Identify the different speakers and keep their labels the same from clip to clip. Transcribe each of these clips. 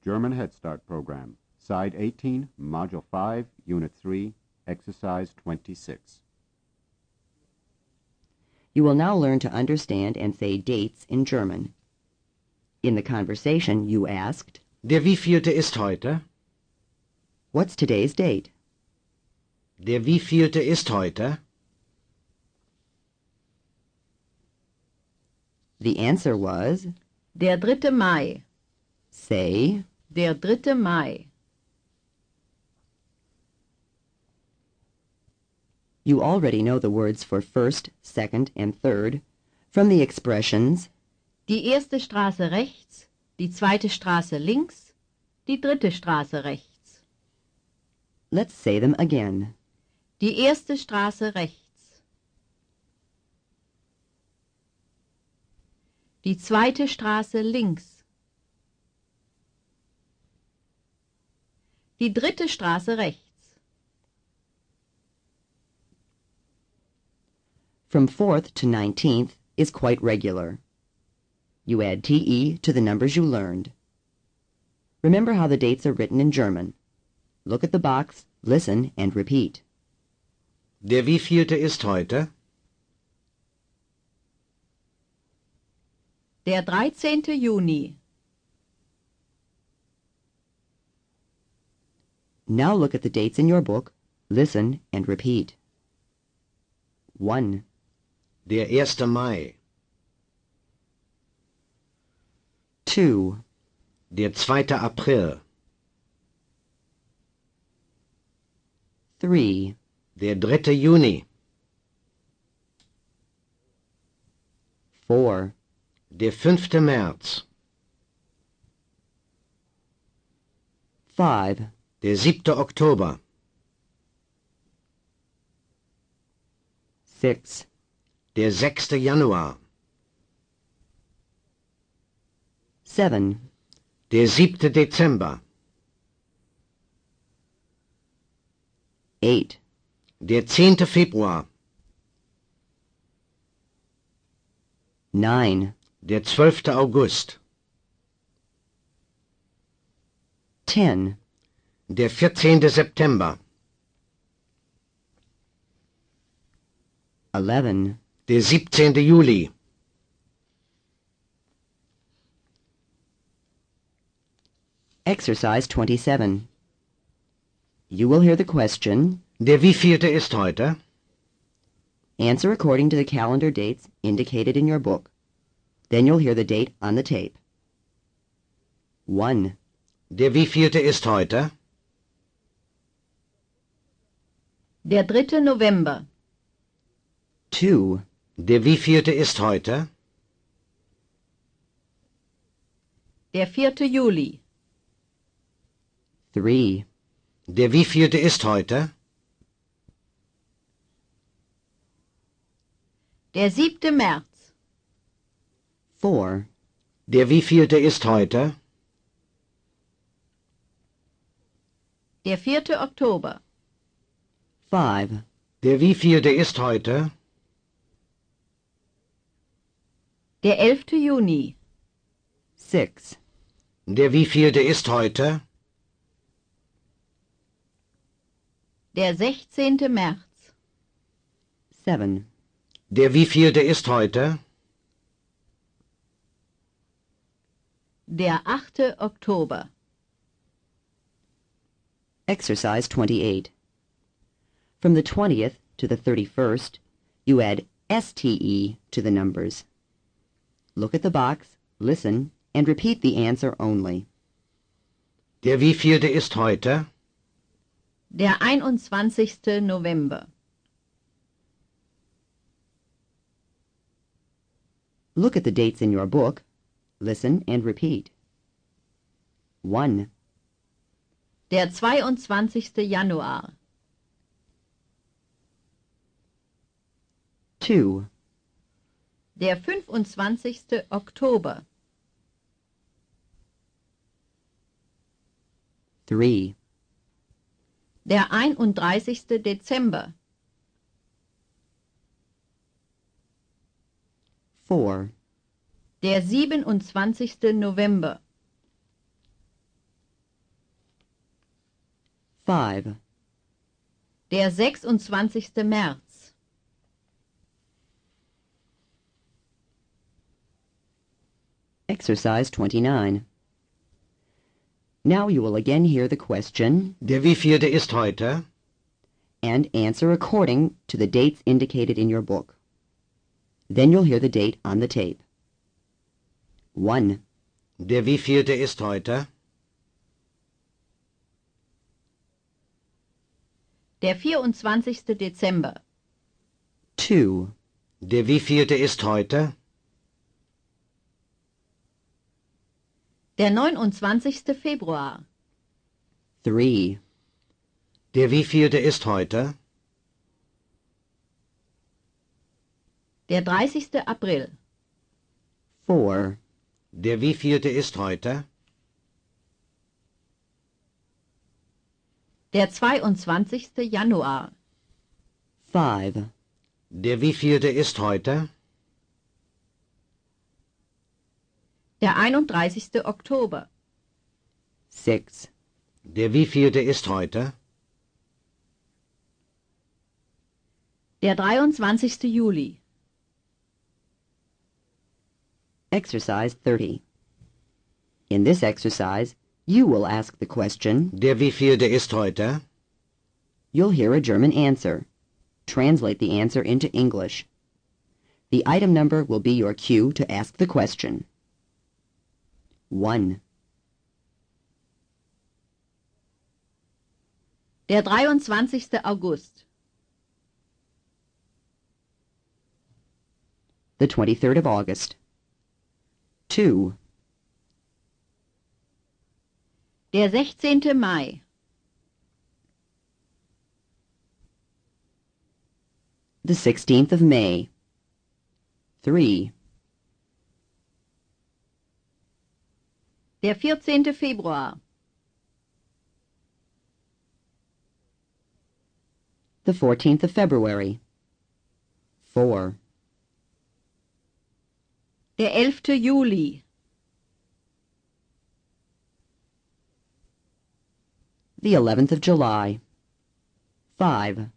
Speaker 1: German Head Start Program, Side 18, Module 5, Unit 3, Exercise 26.
Speaker 2: You will now learn to understand and say dates in German. In the conversation, you asked,
Speaker 3: Der wievielte ist heute?
Speaker 2: "What's today's date?"
Speaker 3: Der wievielte ist heute?
Speaker 2: The answer was,
Speaker 4: Der 3. Mai.
Speaker 2: say,
Speaker 4: Der 3. Mai.
Speaker 2: you already know the words for first, second, and third from the expressions
Speaker 4: Die erste Straße rechts, die zweite Straße links, die dritte Straße rechts.
Speaker 2: Let's say them again.
Speaker 4: Die erste Straße rechts. Die zweite Straße links. Die dritte Straße rechts.
Speaker 2: From 4th to 19th is quite regular. You add TE to the numbers you learned. Remember how the dates are written in German. Look at the box, listen, and repeat.
Speaker 3: Der wievielte ist heute?
Speaker 4: Der 13. Juni.
Speaker 2: Now look at the dates in your book, listen, and repeat. 1,
Speaker 3: Der 1. Mai.
Speaker 2: 2,
Speaker 3: Der 2. April.
Speaker 2: 3,
Speaker 3: Der 3. Juni.
Speaker 2: 4,
Speaker 3: Der 5. März.
Speaker 2: 5,
Speaker 3: Der 7. Oktober.
Speaker 2: 6,
Speaker 3: Der 6. Januar.
Speaker 2: 7,
Speaker 3: Der 7. Dezember.
Speaker 2: 8,
Speaker 3: Der 10. Februar.
Speaker 2: 9,
Speaker 3: Der 12. August.
Speaker 2: 10,
Speaker 3: Der 14. September.
Speaker 2: 11,
Speaker 3: Der 17. Juli.
Speaker 2: Exercise 27. You will hear the question.
Speaker 3: Der wievielte ist heute?
Speaker 2: Answer according to the calendar dates indicated in your book. Then you'll hear the date on the tape. 1,
Speaker 3: Der wievielte ist heute?
Speaker 4: Der 3. November.
Speaker 2: 2,
Speaker 3: Der wievielte ist heute?
Speaker 4: Der 4. Juli.
Speaker 2: 3,
Speaker 3: Der wievielte ist heute?
Speaker 4: Der 7. März.
Speaker 2: 4,
Speaker 3: Der wievielte ist heute?
Speaker 4: Der 4. Oktober.
Speaker 2: 5,
Speaker 3: Der wievielte ist heute?
Speaker 4: Der 11. Juni.
Speaker 2: 6,
Speaker 3: Der wievielte ist heute?
Speaker 4: Der 16. März.
Speaker 2: 7,
Speaker 3: Der wievielte ist heute?
Speaker 4: Der 8. Oktober.
Speaker 2: Exercise 28. From the 20th to the 31st, you add STE to the numbers. Look at the box, listen, and repeat the answer only.
Speaker 3: Der wievielte ist heute?
Speaker 4: Der 21. November.
Speaker 2: Look at the dates in your book, listen, and repeat. 1,
Speaker 4: Der 22. Januar.
Speaker 2: 2,
Speaker 4: Der 25. Oktober.
Speaker 2: 3,
Speaker 4: Der 31. Dezember.
Speaker 2: 4,
Speaker 4: Der 27. November.
Speaker 2: 5.
Speaker 4: Der 26. März.
Speaker 2: Exercise 29. Now you will again hear the question
Speaker 3: Der wievielte ist heute?
Speaker 2: and answer according to the dates indicated in your book. Then you'll hear the date on the tape. 1,
Speaker 3: Der wievielte ist heute?
Speaker 4: Der 24. Dezember.
Speaker 2: 2,
Speaker 3: Der wievielte ist heute?
Speaker 4: Der 29. Februar.
Speaker 2: 3,
Speaker 3: Der wievielte ist heute?
Speaker 4: Der 30. April.
Speaker 2: 4,
Speaker 3: Der wievielte ist heute?
Speaker 4: Der 22. Januar.
Speaker 2: 5,
Speaker 3: Der wievielte ist heute?
Speaker 4: Der 31. Oktober.
Speaker 2: 6,
Speaker 3: Der wievielte ist heute?
Speaker 4: Der 23. Juli.
Speaker 2: Exercise 30. In this exercise, you will ask the question.
Speaker 3: Der wievielte ist heute?
Speaker 2: You'll hear a German answer. Translate the answer into English. The item number will be your cue to ask the question. 1,
Speaker 4: Der 23. August.
Speaker 2: the 23rd of August. 2,
Speaker 4: Der 16. Mai.
Speaker 2: the 16th of May. 3,
Speaker 4: Der 14. Februar.
Speaker 2: the 14th of February. 4,
Speaker 4: Der 11. Juli.
Speaker 2: the 11th of July. 5,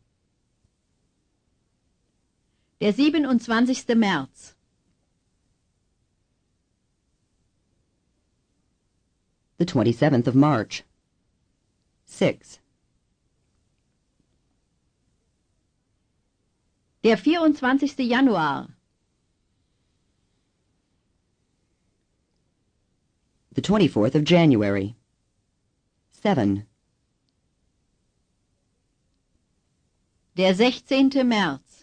Speaker 4: Der 27. März.
Speaker 2: the 27th of March. 6,
Speaker 4: Der 24. Januar.
Speaker 2: the 24th of January. 7,
Speaker 4: Der 16. März.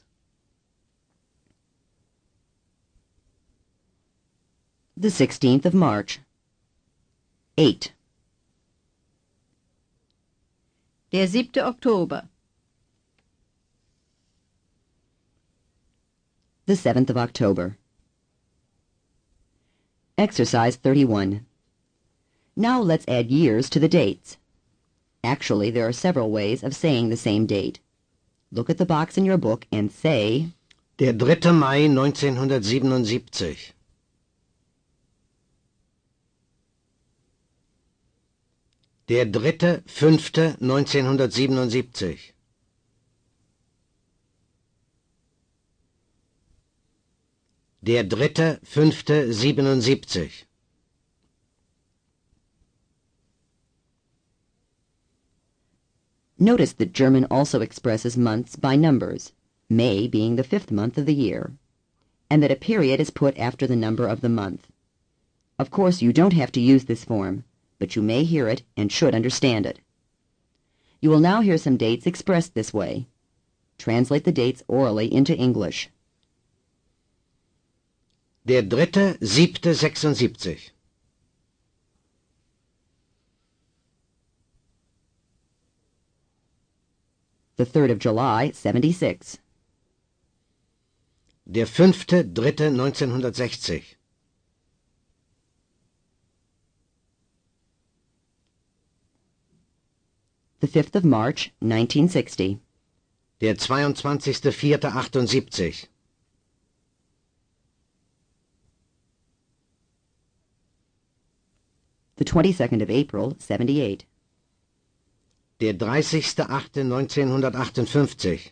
Speaker 2: the 16th of March. 8,
Speaker 4: Der 7. Oktober.
Speaker 2: the 7th of October. Exercise 31. Now let's add years to the dates. Actually, there are several ways of saying the same date. Look at the box in your book and say,
Speaker 3: Der 3. Mai 1977. Der 3.5.1977. Der 3.5.77.
Speaker 2: Notice that German also expresses months by numbers, May being the 5th month of the year, and that a period is put after the number of the month. Of course, you don't have to use this form, but you may hear it and should understand it. You will now hear some dates expressed this way. Translate the dates orally into English.
Speaker 3: Der 3.7.76.
Speaker 2: The 3rd of July, 76.
Speaker 3: Der 5.3.1960.
Speaker 2: The 5th of March, 1960.
Speaker 3: Der 22.04.78.
Speaker 2: The 22nd of April, 78.
Speaker 3: Der 30.08.1958.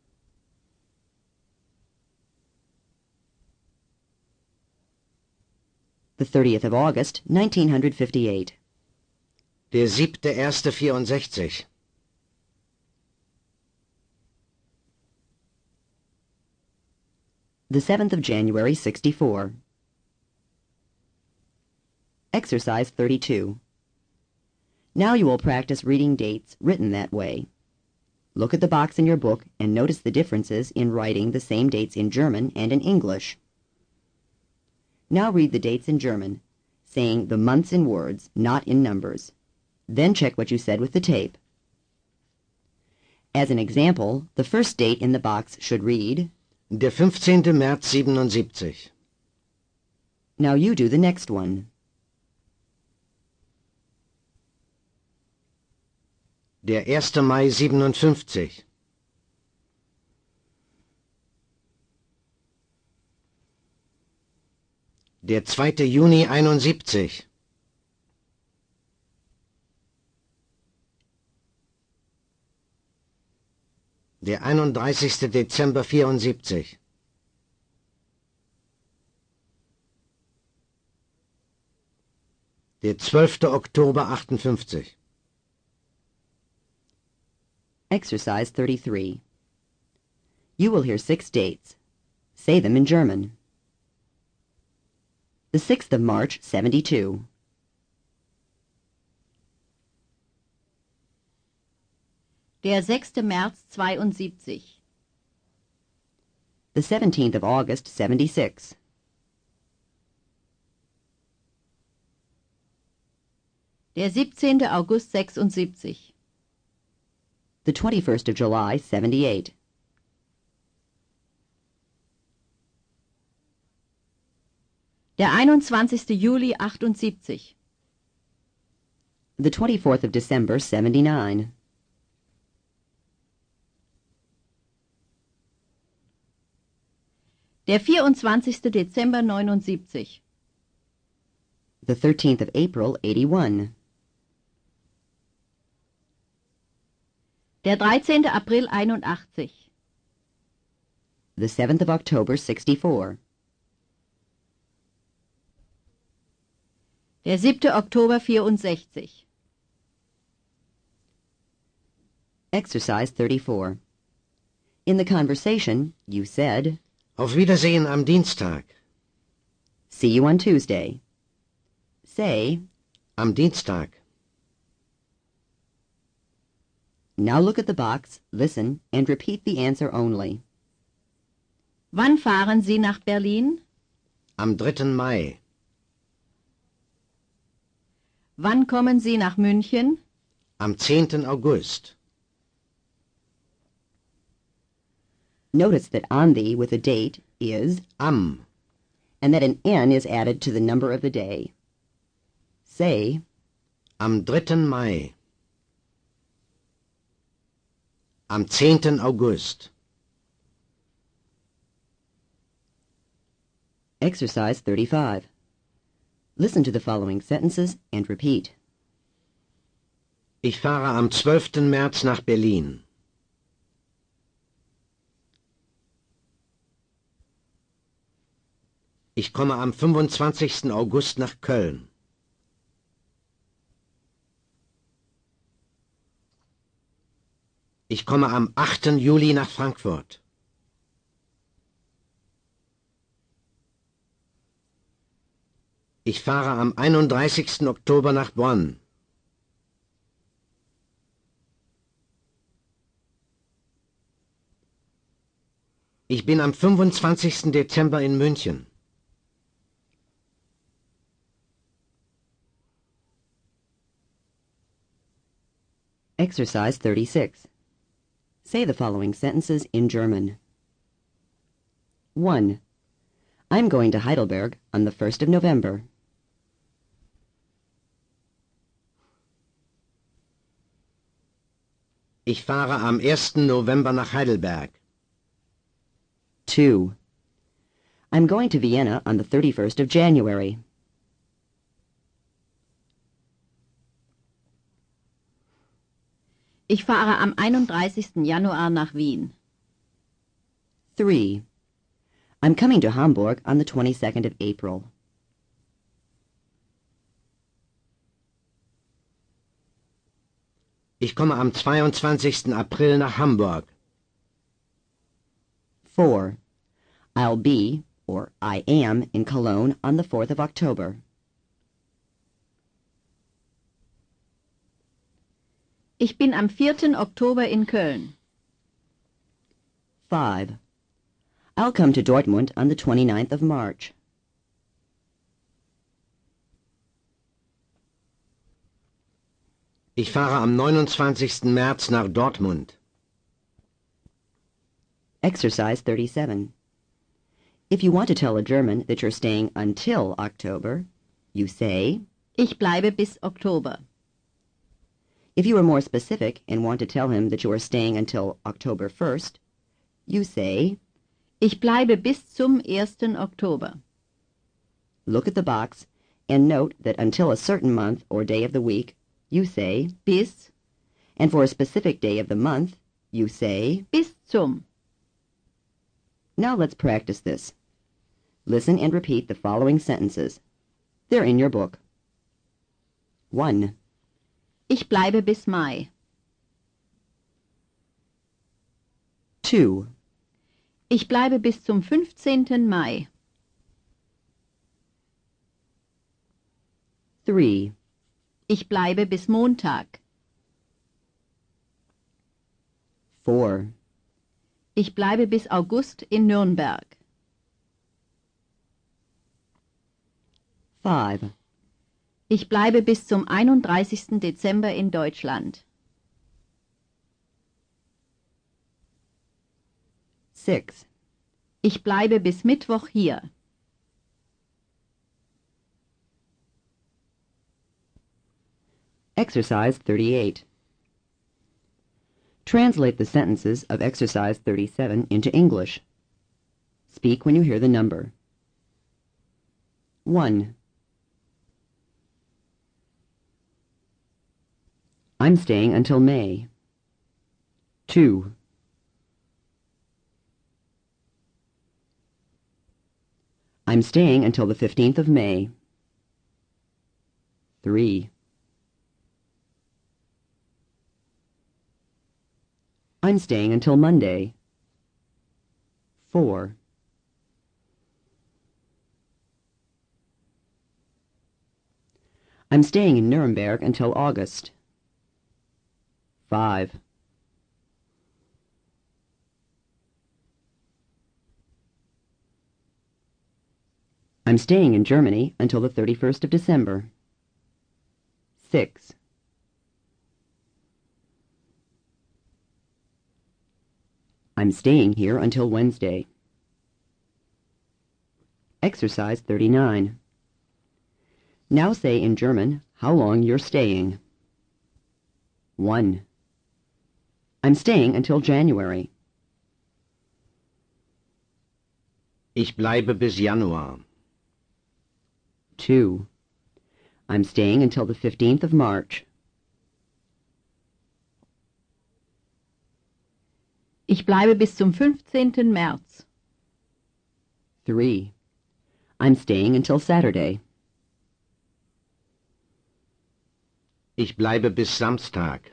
Speaker 2: The 30th of August, 1958.
Speaker 3: Der 7.01.64.
Speaker 2: The 7th of January, 64. Exercise 32. Now you will practice reading dates written that way. Look at the box in your book and notice the differences in writing the same dates in German and in English. Now read the dates in German, saying the months in words, not in numbers. Then check what you said with the tape. As an example, the first date in the box should read,
Speaker 3: Der 15. März 77.
Speaker 2: Now you do the next one.
Speaker 3: Der 1. Mai 57. Der 2. Juni 71. Der 31. Dezember 74. Der 12. Oktober 58.
Speaker 2: Exercise 33. You will hear 6 dates. Say them in German. The 6th of March, 72.
Speaker 4: Der 6. März 72.
Speaker 2: The 17th of August, 76.
Speaker 4: Der 17. August 76.
Speaker 2: The 21st of July, 78.
Speaker 4: Der 21. Juli 78.
Speaker 2: The 24th of December, 79.
Speaker 4: Der 24. Dezember 79.
Speaker 2: The 13th of April, 81.
Speaker 4: Der 13. April 81.
Speaker 2: The 7th of October, 64.
Speaker 4: Der 7. Oktober 64.
Speaker 2: Exercise 34. In the conversation, you said,
Speaker 3: Auf Wiedersehen am Dienstag.
Speaker 2: See you on Tuesday. Say,
Speaker 3: Am Dienstag.
Speaker 2: now look at the box, listen, and repeat the answer only.
Speaker 4: Wann fahren Sie nach Berlin?
Speaker 3: Am 3. Mai.
Speaker 4: Wann kommen Sie nach München?
Speaker 3: Am 10. August.
Speaker 2: Notice that on the with a date is,
Speaker 3: Am.
Speaker 2: and that an N is added to the number of the day. Say,
Speaker 3: Am 3. Mai. Am 10. August.
Speaker 2: Exercise 35. Listen to the following sentences and repeat.
Speaker 3: Ich fahre am 12. März nach Berlin. Ich komme am 25. August nach Köln. Ich komme am 8. Juli nach Frankfurt. Ich fahre am 31. Oktober nach Bonn. Ich bin am 25. Dezember in München.
Speaker 2: Exercise 36. Say the following sentences in German. 1. I'm going to Heidelberg on the 1st of November.
Speaker 3: Ich fahre am 1. November nach Heidelberg.
Speaker 2: 2. I'm going to Vienna on the 31st of January.
Speaker 4: Ich fahre am 31. Januar nach Wien.
Speaker 2: 3. I'm coming to Hamburg on the 22nd of April.
Speaker 3: Ich komme am 22. April nach Hamburg.
Speaker 2: 4. I'll be, or I am, in Cologne on the 4th of October.
Speaker 4: Ich bin am 4. Oktober in Köln.
Speaker 2: 5. I'll come to Dortmund on the 29th of March.
Speaker 3: Ich fahre am 29. März nach Dortmund.
Speaker 2: Exercise 37. If you want to tell a German that you're staying until October, you say,
Speaker 4: Ich bleibe bis Oktober.
Speaker 2: if you are more specific and want to tell him that you are staying until October 1st, you say,
Speaker 4: Ich bleibe bis zum 1. Oktober.
Speaker 2: look at the box and note that until a certain month or day of the week, you say,
Speaker 4: Bis,
Speaker 2: and for a specific day of the month, you say.
Speaker 4: bis zum.
Speaker 2: Now let's practice this. Listen and repeat the following sentences. They're in your book. 1.
Speaker 4: Ich bleibe bis Mai.
Speaker 2: 2.
Speaker 4: Ich bleibe bis zum 15. Mai.
Speaker 2: 3.
Speaker 4: Ich bleibe bis Montag.
Speaker 2: 4.
Speaker 4: Ich bleibe bis August in Nürnberg.
Speaker 2: 5.
Speaker 4: Ich bleibe bis zum 31. Dezember in Deutschland.
Speaker 2: 6.
Speaker 4: Ich bleibe bis Mittwoch hier.
Speaker 2: Exercise 38. Translate the sentences of Exercise 37 into English. Speak when you hear the number. 1. I'm staying until May. 2. I'm staying until the 15th of May. 3. I'm staying until Monday. 4. I'm staying in Nuremberg until August. 5. I'm staying in Germany until the 31st of December. 6. I'm staying here until Wednesday. Exercise 39. Now say in German how long you're staying. 1. I'm staying until January.
Speaker 3: Ich bleibe bis Januar.
Speaker 2: 2. I'm staying until the 15th of March.
Speaker 4: Ich bleibe bis zum 15. März.
Speaker 2: 3. I'm staying until Saturday.
Speaker 3: Ich bleibe bis Samstag.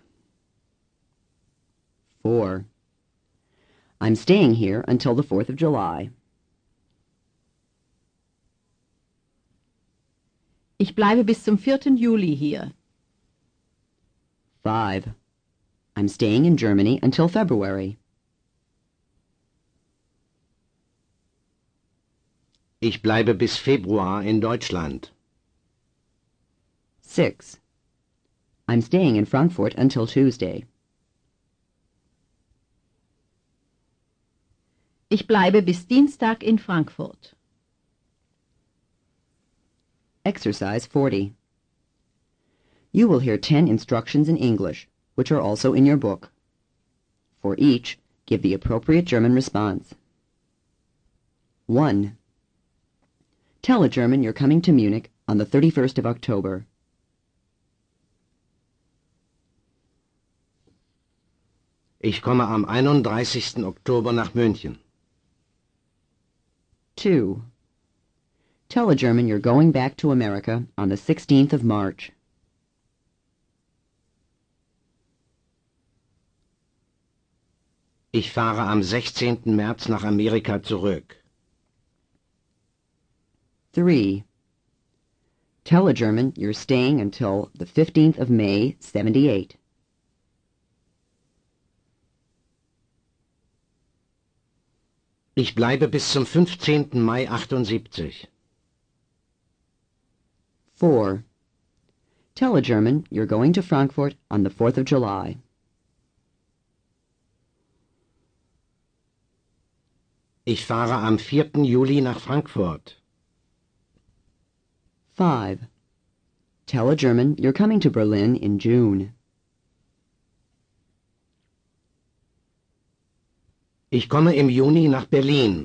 Speaker 2: 4. I'm staying here until the 4th of July.
Speaker 4: Ich bleibe bis zum 4. Juli hier.
Speaker 2: 5. I'm staying in Germany until February.
Speaker 3: Ich bleibe bis Februar in Deutschland.
Speaker 2: 6. I'm staying in Frankfurt until Tuesday.
Speaker 4: Ich bleibe bis Dienstag in Frankfurt.
Speaker 2: Exercise 40. You will hear 10 instructions in English, which are also in your book. For each, give the appropriate German response. 1. Tell a German you're coming to Munich on the 31st of October.
Speaker 3: Ich komme am 31. Oktober nach München.
Speaker 2: 2. Tell a German you're going back to America on the 16th of March.
Speaker 3: Ich fahre am 16. März nach Amerika zurück.
Speaker 2: 3. Tell a German you're staying until the 15th of May, 78.
Speaker 3: Ich bleibe bis zum 15. Mai 78.
Speaker 2: 4. Tell a German you're going to Frankfurt on the 4th of July.
Speaker 3: Ich fahre am 4. Juli nach Frankfurt.
Speaker 2: 5. Tell a German you're coming to Berlin in June.
Speaker 3: Ich komme im Juni nach Berlin.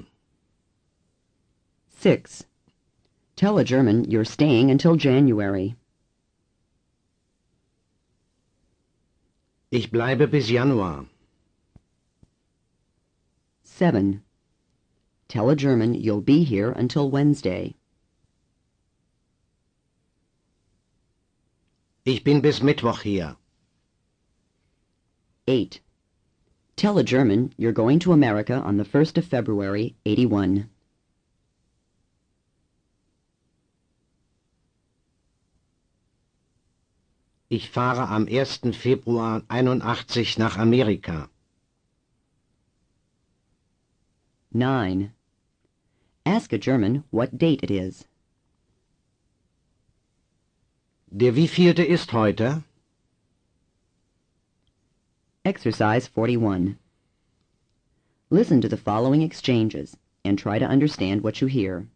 Speaker 2: 6. Tell a German you're staying until January.
Speaker 3: Ich bleibe bis Januar.
Speaker 2: 7. Tell a German you'll be here until Wednesday.
Speaker 3: Ich bin bis Mittwoch hier.
Speaker 2: 8. Tell a German you're going to America on the 1st of February, 81.
Speaker 3: Ich fahre am 1. Februar 81 nach Amerika.
Speaker 2: 9. Ask a German what date it is.
Speaker 3: Der wievielte ist heute?
Speaker 2: Exercise 41. Listen to the following exchanges and try to understand what you hear.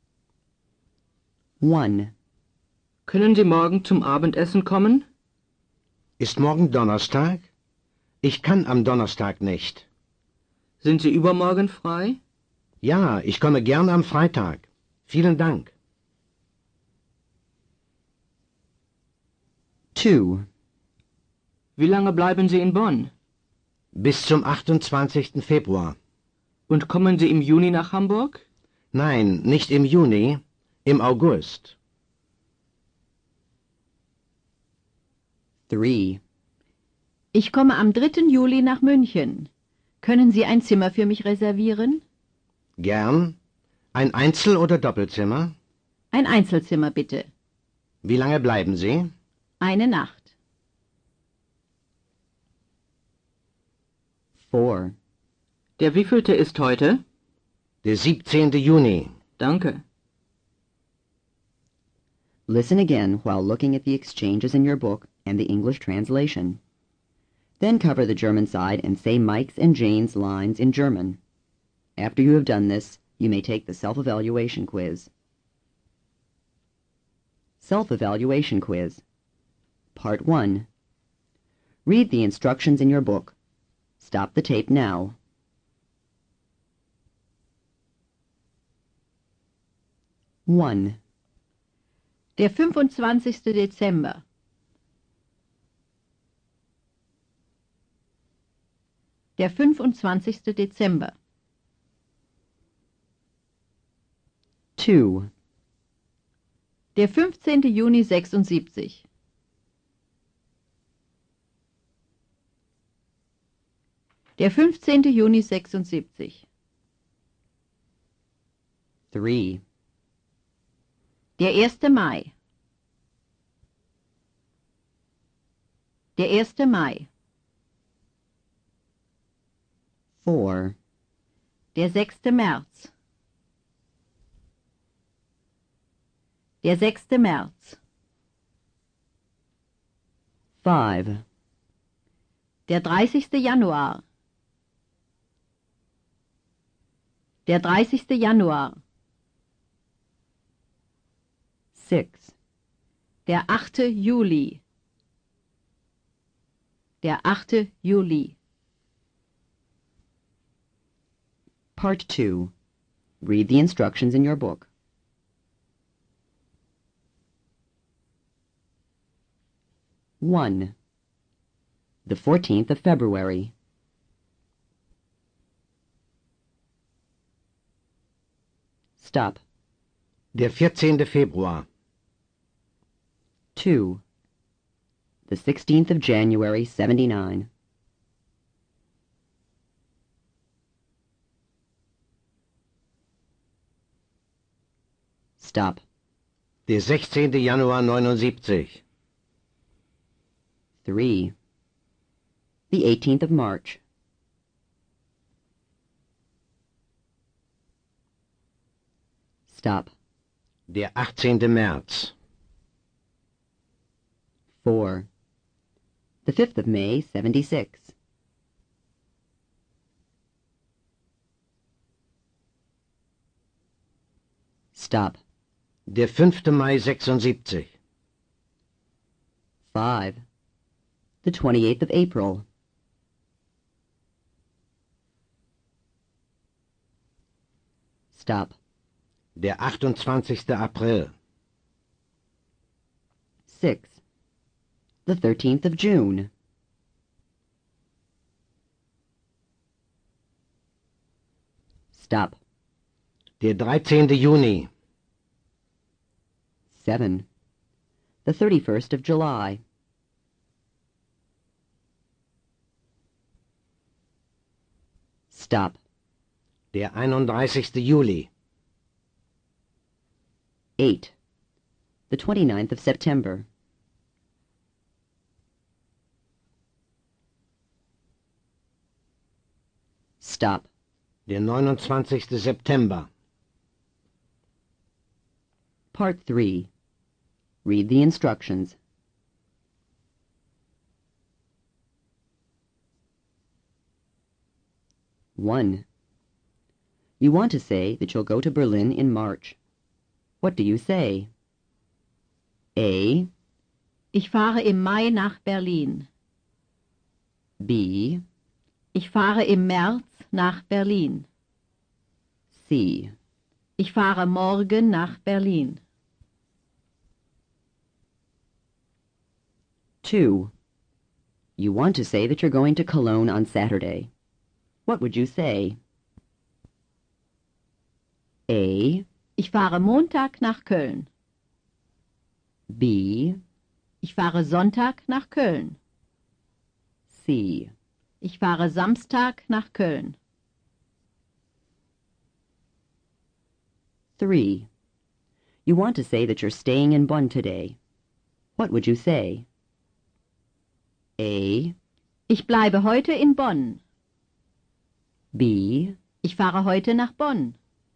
Speaker 2: 1.
Speaker 5: Können Sie morgen zum Abendessen kommen?
Speaker 3: Ist morgen Donnerstag? Ich kann am Donnerstag nicht.
Speaker 5: Sind Sie übermorgen frei?
Speaker 3: Ja, ich komme gern am Freitag. Vielen Dank.
Speaker 2: 2.
Speaker 5: Wie lange bleiben Sie in Bonn?
Speaker 3: Bis zum 28. Februar.
Speaker 5: Und kommen Sie im Juni nach Hamburg?
Speaker 3: Nein, nicht im Juni, im August.
Speaker 2: 3.
Speaker 4: Ich komme am 3. Juli nach München. Können Sie ein Zimmer für mich reservieren?
Speaker 3: Gern. Ein Einzel- oder Doppelzimmer?
Speaker 4: Ein Einzelzimmer bitte.
Speaker 3: Wie lange bleiben Sie?
Speaker 4: Eine Nacht.
Speaker 2: 4.
Speaker 5: Der wievielte ist heute?
Speaker 3: Der 17. Juni.
Speaker 5: Danke.
Speaker 2: Listen again while looking at the exchanges in your book and the English translation. Then cover the German side and say Mike's and Jane's lines in German. After you have done this, you may take the self-evaluation quiz. Self-evaluation quiz. Part 1. Read the instructions in your book. Stop the tape now. 1.
Speaker 4: Der 25. Dezember. Der 25. Dezember.
Speaker 2: 2.
Speaker 4: Der 15. Juni 76. Der 15. Juni 76.
Speaker 2: 3.
Speaker 4: Der 1. Mai. Der 1. Mai.
Speaker 2: 4.
Speaker 4: Der 6. März. Der 6. März.
Speaker 2: 5.
Speaker 4: Der 30. Januar. Der 30. Januar.
Speaker 2: 6.
Speaker 4: Der 8. Juli. Der 8. Juli.
Speaker 2: Part 2. Read the instructions in your book. 1. The 14th of February. Stop.
Speaker 3: Der 14. Februar.
Speaker 2: 2. The 16th of January, 79. Stop.
Speaker 3: Der 16. Januar 79.
Speaker 2: 3. The 18th of March. Stop.
Speaker 3: Der 18. März.
Speaker 2: 4. The 5th of May, 76. Stop.
Speaker 3: Der 5. Mai 76.
Speaker 2: 5. The 28th of April. Stop.
Speaker 3: Der 28. April.
Speaker 2: 6. The 13th of June. Stop.
Speaker 3: Der 13. Juni.
Speaker 2: 7. The 31st of July. Stop.
Speaker 3: Der 31. Juli.
Speaker 2: 8. The 29th of September. Stop.
Speaker 3: Der 29. September.
Speaker 2: Part 3. Read the instructions. One. You want to say that you'll go to Berlin in March. What do you say? A.
Speaker 4: Ich fahre im Mai nach Berlin.
Speaker 2: B.
Speaker 4: Ich fahre im März nach Berlin.
Speaker 2: C.
Speaker 4: Ich fahre morgen nach Berlin.
Speaker 2: 2. You want to say that you're going to Cologne on Saturday. What would you say? A.
Speaker 4: Ich fahre Montag nach Köln.
Speaker 2: B.
Speaker 4: Ich fahre Sonntag nach Köln.
Speaker 2: C.
Speaker 4: Ich fahre Samstag nach Köln.
Speaker 2: 3. You want to say that you're staying in Bonn today. What would you say? A.
Speaker 4: Ich bleibe heute in Bonn.
Speaker 2: B.
Speaker 4: Ich fahre heute nach Bonn.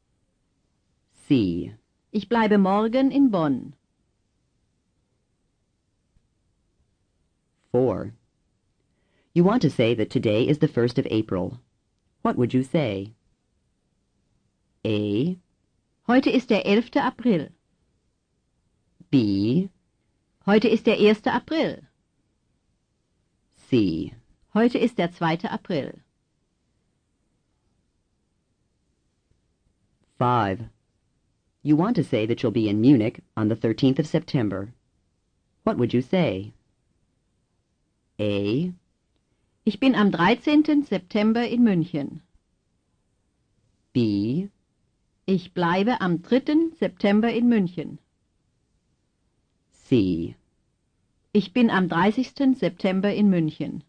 Speaker 2: C.
Speaker 4: Ich bleibe morgen in Bonn.
Speaker 2: 4. You want to say that today is the 1st of April. What would you say? A.
Speaker 4: Heute ist der 11. April.
Speaker 2: B.
Speaker 4: Heute ist der 1. April.
Speaker 2: C.
Speaker 4: Heute ist der 2. April.
Speaker 2: 5. You want to say that you'll be in Munich on the 13th of September. What would you say? A.
Speaker 4: Ich bin am 13. September in München.
Speaker 2: B.
Speaker 4: Ich bleibe am 3. September in München.
Speaker 2: C.
Speaker 4: Ich bin am 30. September in München.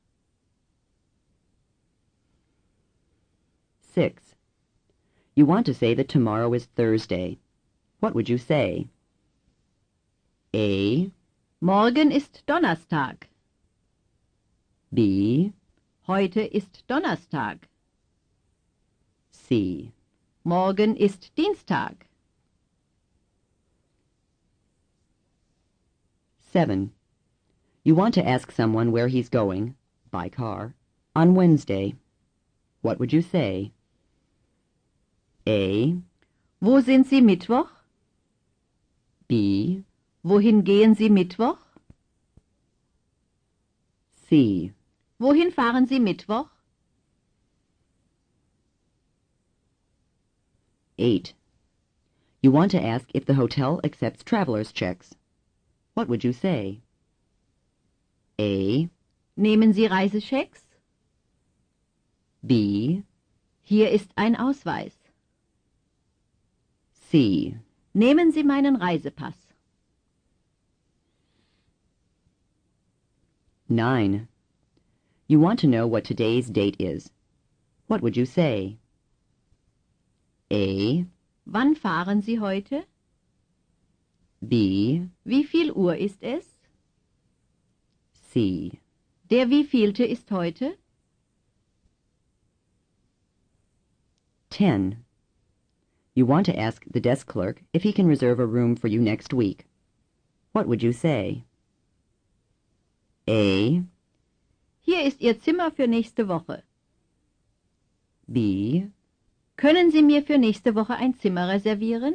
Speaker 2: 6. You want to say that tomorrow is Thursday. What would you say? A.
Speaker 4: Morgen ist Donnerstag.
Speaker 2: B.
Speaker 4: Heute ist Donnerstag.
Speaker 2: C.
Speaker 4: Morgen ist Dienstag.
Speaker 2: 7. You want to ask someone where he's going, by car, on Wednesday. What would you say? A.
Speaker 4: Wo sind Sie Mittwoch?
Speaker 2: B.
Speaker 4: Wohin gehen Sie Mittwoch?
Speaker 2: C.
Speaker 4: Wohin fahren Sie Mittwoch?
Speaker 2: 8. You want to ask if the hotel accepts traveler's checks. What would you say? A.
Speaker 4: Nehmen Sie Reiseschecks?
Speaker 2: B.
Speaker 4: Hier ist ein Ausweis.
Speaker 2: C.
Speaker 4: Nehmen Sie meinen Reisepass.
Speaker 2: 9. You want to know what today's date is. What would you say? A.
Speaker 4: Wann fahren Sie heute?
Speaker 2: B.
Speaker 4: Wie viel Uhr ist es?
Speaker 2: C.
Speaker 4: Der wievielte ist heute?
Speaker 2: 10. You want to ask the desk clerk if he can reserve a room for you next week. What would you say? A.
Speaker 4: Hier ist Ihr Zimmer für nächste Woche.
Speaker 2: B.
Speaker 4: Können Sie mir für nächste Woche ein Zimmer reservieren?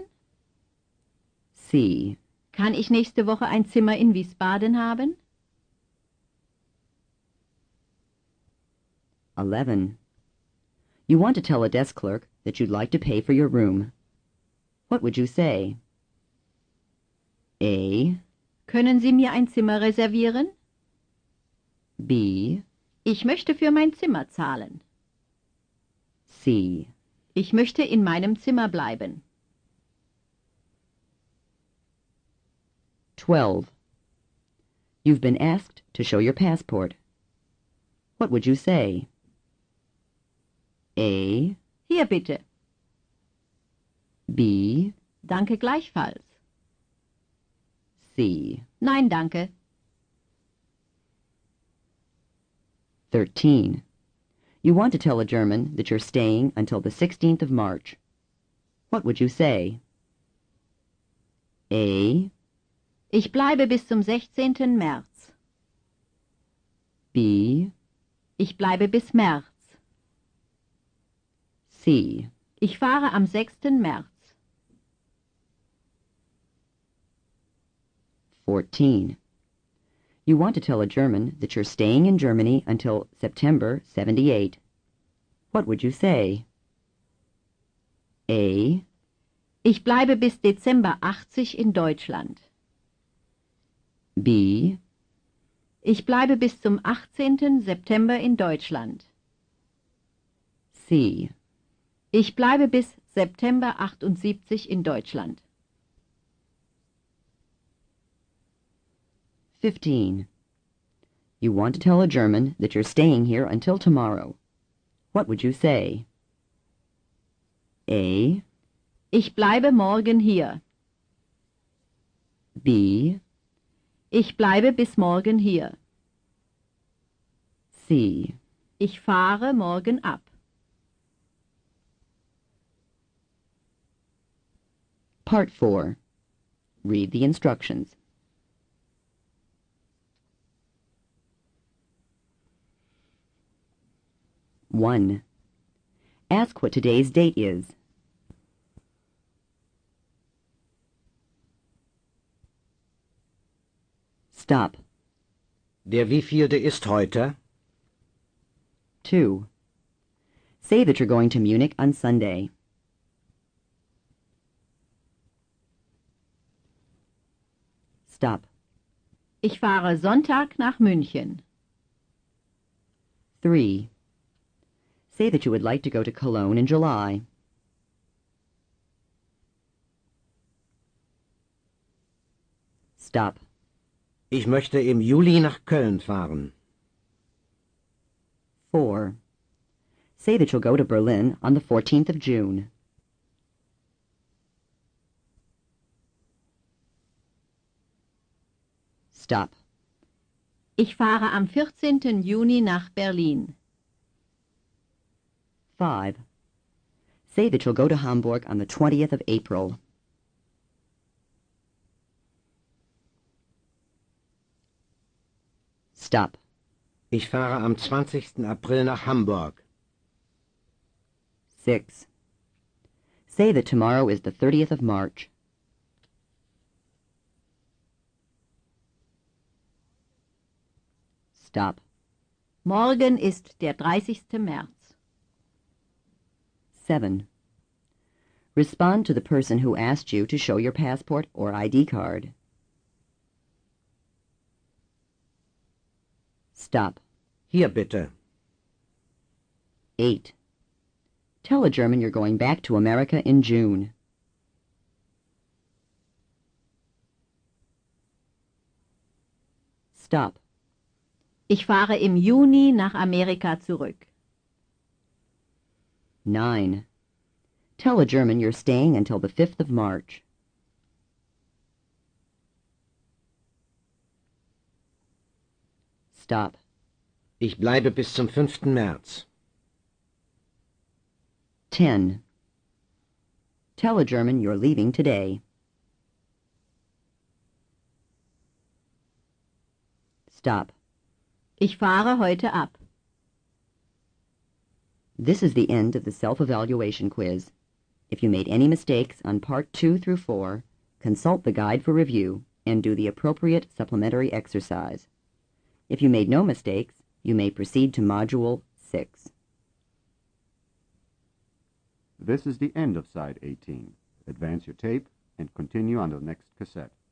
Speaker 2: C.
Speaker 4: Kann ich nächste Woche ein Zimmer in Wiesbaden haben?
Speaker 2: 11. You want to tell a desk clerk that you'd like to pay for your room. What would you say? A.
Speaker 4: Können Sie mir ein Zimmer reservieren?
Speaker 2: B.
Speaker 4: Ich möchte für mein Zimmer zahlen.
Speaker 2: C.
Speaker 4: Ich möchte in meinem Zimmer bleiben.
Speaker 2: 12. You've been asked to show your passport. What would you say? A.
Speaker 4: Hier bitte.
Speaker 2: B.
Speaker 4: Danke gleichfalls.
Speaker 2: C.
Speaker 4: Nein, danke.
Speaker 2: 13. You want to tell a German that you're staying until the 16th of March. What would you say? A.
Speaker 4: Ich bleibe bis zum 16. März.
Speaker 2: B.
Speaker 4: Ich bleibe bis März.
Speaker 2: C.
Speaker 4: Ich fahre am 6. März.
Speaker 2: 14. You want to tell a German that you're staying in Germany until September 78. What would you say? A.
Speaker 4: Ich bleibe bis Dezember 80 in Deutschland.
Speaker 2: B.
Speaker 4: Ich bleibe bis zum 18. September in Deutschland.
Speaker 2: C.
Speaker 4: Ich bleibe bis September 78 in Deutschland.
Speaker 2: 15. You want to tell a German that you're staying here until tomorrow. What would you say? A.
Speaker 4: Ich bleibe morgen hier.
Speaker 2: B.
Speaker 4: Ich bleibe bis morgen hier.
Speaker 2: C.
Speaker 4: Ich fahre morgen ab.
Speaker 2: Part 4. Read the instructions. One. Ask what today's date is. Stop.
Speaker 3: Der wievielte ist heute?
Speaker 2: 2. Say that you're going to Munich on Sunday. Stop.
Speaker 4: Ich fahre Sonntag nach München.
Speaker 2: 3. Say that you would like to go to Cologne in July. Stop.
Speaker 3: Ich möchte im Juli nach Köln fahren.
Speaker 2: 4. Say that you'll go to Berlin on the 14th of June. Stop.
Speaker 4: Ich fahre am 14. Juni nach Berlin.
Speaker 2: 5. Say that you'll go to Hamburg on the 20th of April. Stop.
Speaker 3: Ich fahre am 20. April nach Hamburg.
Speaker 2: 6. Say that tomorrow is the 30th of March. Stop.
Speaker 4: Morgen ist der 30. März.
Speaker 2: 7. Respond to the person who asked you to show your passport or ID card. Stop.
Speaker 3: Hier bitte.
Speaker 2: 8. Tell a German you're going back to America in June. Stop.
Speaker 4: Ich fahre im Juni nach Amerika zurück.
Speaker 2: 9. Tell a German you're staying until the 5th of March. Stop.
Speaker 3: Ich bleibe bis zum 5. März.
Speaker 2: 10. Tell a German you're leaving today. Stop.
Speaker 4: Ich fahre heute ab.
Speaker 2: This is the end of the self-evaluation quiz. If you made any mistakes on Part 2 through 4, consult the guide for review and do the appropriate supplementary exercise. If you made no mistakes, you may proceed to Module 6.
Speaker 1: This is the end of Side 18. Advance your tape and continue on the next cassette.